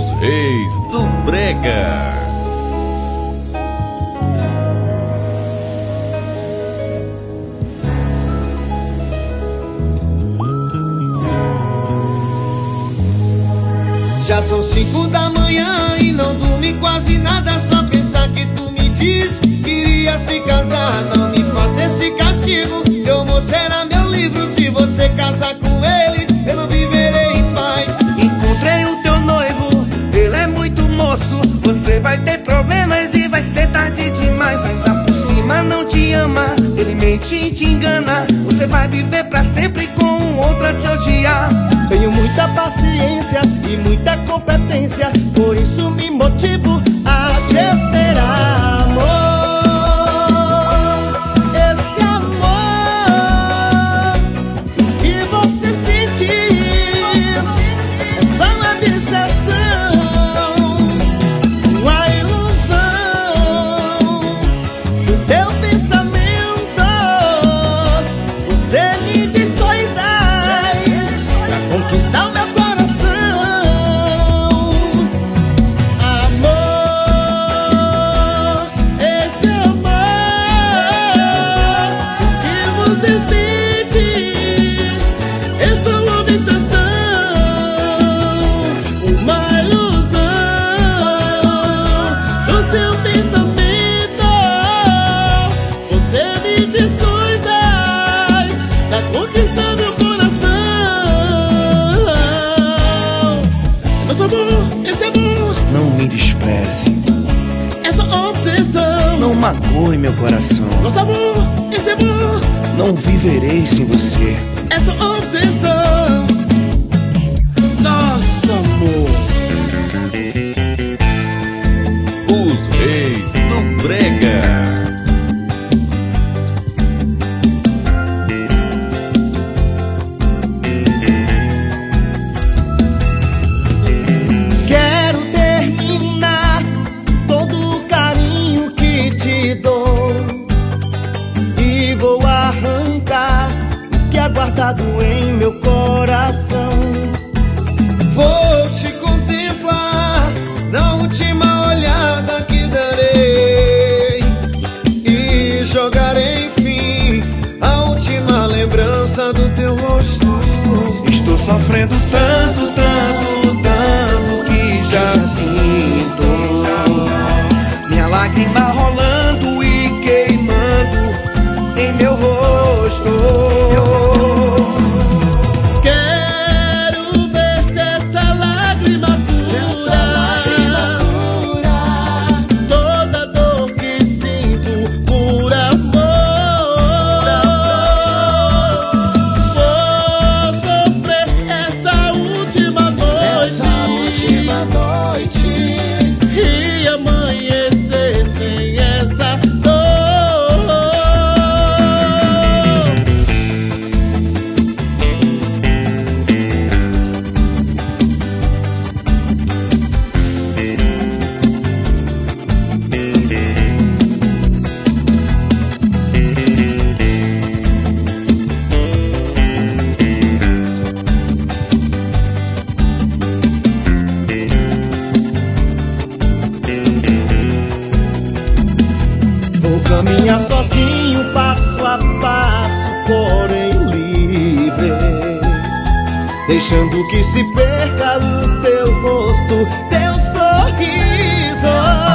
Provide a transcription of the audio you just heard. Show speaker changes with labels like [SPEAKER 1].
[SPEAKER 1] Os Reis do Brega.
[SPEAKER 2] Já são 5 da manhã e não dormi quase nada. Só pensar que tu me diz que iria se casar. Não me faça esse castigo, teu moço era meu livro. Se você casar com ele, eu não viverei em paz.
[SPEAKER 3] Encontrei o teu noivo, ele é muito moço. Você vai ter problemas e vai ser tarde demais. Ainda por cima não te ama, ele mente e te engana. Você vai viver pra sempre com um outro a te odiar.
[SPEAKER 2] Tenho muita paciência e muita competência, por isso me motivo a te esperar, amor. Esse amor que você sente é só uma obsessão, uma ilusão do teu pensamento. Você me diz coisas pra conquistar o meu coração, amor. Esse amor que você sente é só uma obsessão, uma ilusão do seu pensamento. Você me diz coisas pra conquistar meu coração. Nosso amor, esse amor,
[SPEAKER 3] Não me despreze,
[SPEAKER 2] é só obsessão.
[SPEAKER 3] não magoe meu coração.
[SPEAKER 2] Nosso amor, esse amor,
[SPEAKER 3] Não viverei sem você.
[SPEAKER 2] é só obsessão. Nosso amor.
[SPEAKER 1] Os Reis do Brega.
[SPEAKER 2] Quero terminar todo o carinho que te dou e vou arrancar o que é guardado em meu coração. Vou te contemplar na última olhada que darei e jogarei, enfim, a última lembrança do teu rosto.
[SPEAKER 3] Estou sofrendo tanto, tanto, tanto que já sinto minha lágrima rolando e queimando em meu rosto.
[SPEAKER 2] Quero ver se essa lágrima cura toda dor que sinto por amor. Vou sofrer essa última noite e amanhecer sem essa dor. Vou caminhar sozinho, passo a passo, porém livre, deixando que se perca o teu rosto, teu sorriso.